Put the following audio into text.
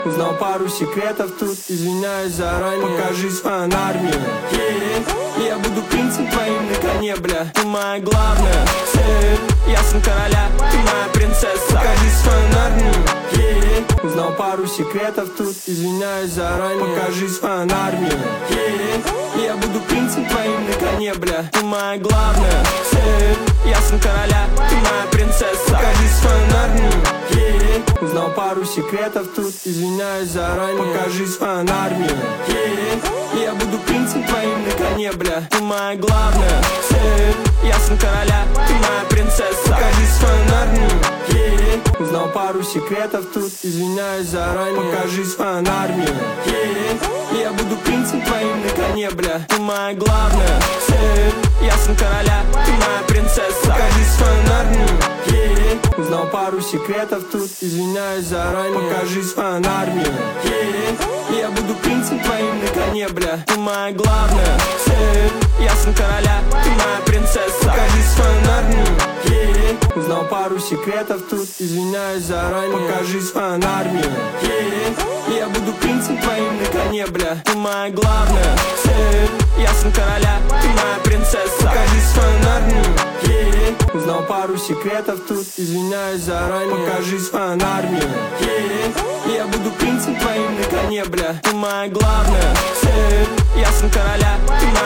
Узнал пару секретов тут, извиняюсь заранее. Покажи свою армию, я буду принцем твоим на коне, бля. Ты моя главная цель, я сын короля, ты моя принцесса. Покажи свою армию, узнал пару секретов тут, извиняюсь заранее. Покажи свою армию, я буду принцем твоим на коне, бля. Ты моя главная цель, я сын короля, ты моя принцесса. Покажи свою армию, узнал пару секретов тут, извиняюсь заранее. Покажи свою армию, я буду принцем твоим на коне, бля. Ты моя главная цель, я сын короля, ты моя принцесса. Покажи свою армию, узнал пару секретов тут, извиняюсь заранее. Покажи свою армию, я буду принцем твоим на коне, бля. Ты моя главная цель, я сын короля, ты моя принцесса. Покажи свою армию, узнал пару секретов тут, извиняюсь заранее. Покажи свою армию, я буду принцем твоим на коне, бля. Ты моя главная цель, я сын короля, ты моя принцесса. Покажи свою армию, узнал пару секретов тут, извиняюсь заранее. Покажи свою армию, я буду принцем твоим на коне, бля. Ты моя главная цель, я сын короля, ты моя принцесса. Покажи свою армию, узнал пару секретов тут, извиняюсь заранее. Покажи свою армию, я буду принцем твоим на коне, бля. Ты моя главная цель, я сын короля, ты моя